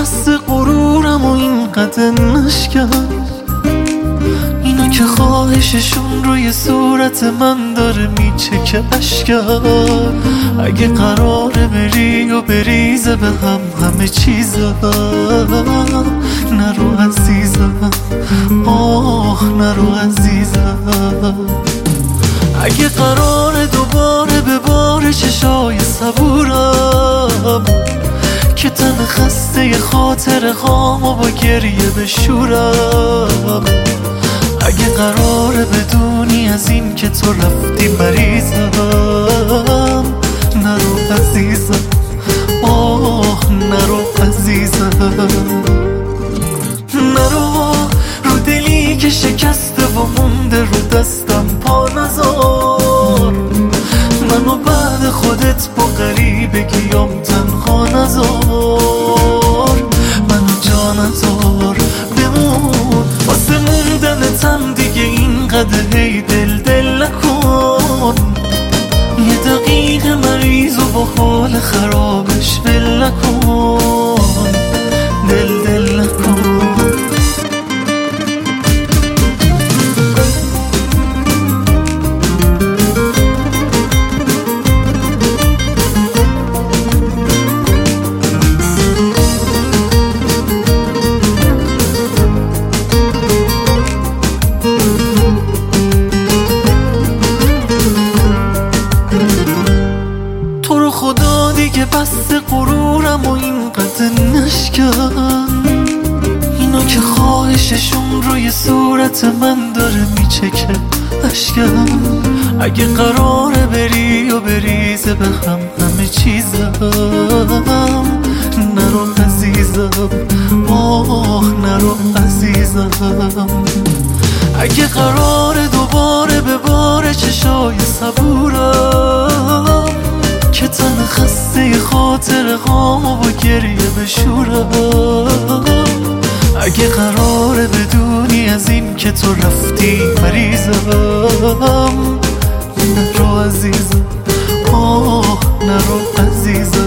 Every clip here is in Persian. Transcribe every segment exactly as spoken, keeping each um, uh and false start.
بس غرورم و اینقدر نشکن، اینا که خواهششون روی صورت من داره میچکه اشکن. اگه قراره بری و بریزه به هم همه چیزم، نرو عزیزم، آه نرو عزیزم. اگه قراره دوباره به بار چشای صبورم که تن خسته خاطر خامو با گریه بشورم، اگه قراره بدونی از این که تو رفتی مریضم، نرو عزیزم، آه نرو عزیزم. نرو رو دلی که شکسته و مونده رو دستم پا نذار، منو بعد خودت با غریبگیام تنها نذار، منو جا نذار بمون واسه موندنتم دیگه اینقدر هی دل دل نکن. یه دقیقه مریض و با حال خرابش ول نکن، دل دل نکن. تو رو خدا دیگه بس غرورم و اینقدر نشکن، اینا که خواهششون روی صورت من داره میچکه اشکن. اگه قراره بری و بریزه به هم همه چیزم، نرو عزیزم، آه نرو عزیزم. اگه قراره دوباره به بار چشای صبورم که تن خسته خاطر غامو با گریه بشورم، اگه قراره بدونی از این که تو رفتی مریضم، نرو عزیزم، آه نرو عزیزم.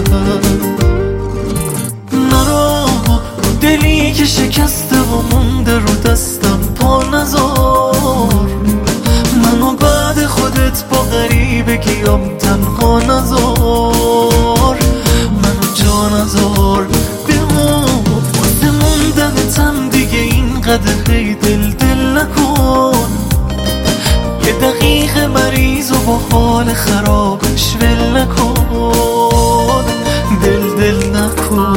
نرو دلی که شکسته و مونده رو دستم پا نذار، منو بعد خودت با غریبگیام تنها نذار، منو جا نذار بمون واسه موندنتم دیگه اینقدر هی دل دل نکن. یه دقیقه مریض و با حال خرابش ول نکن، دل دل نکن.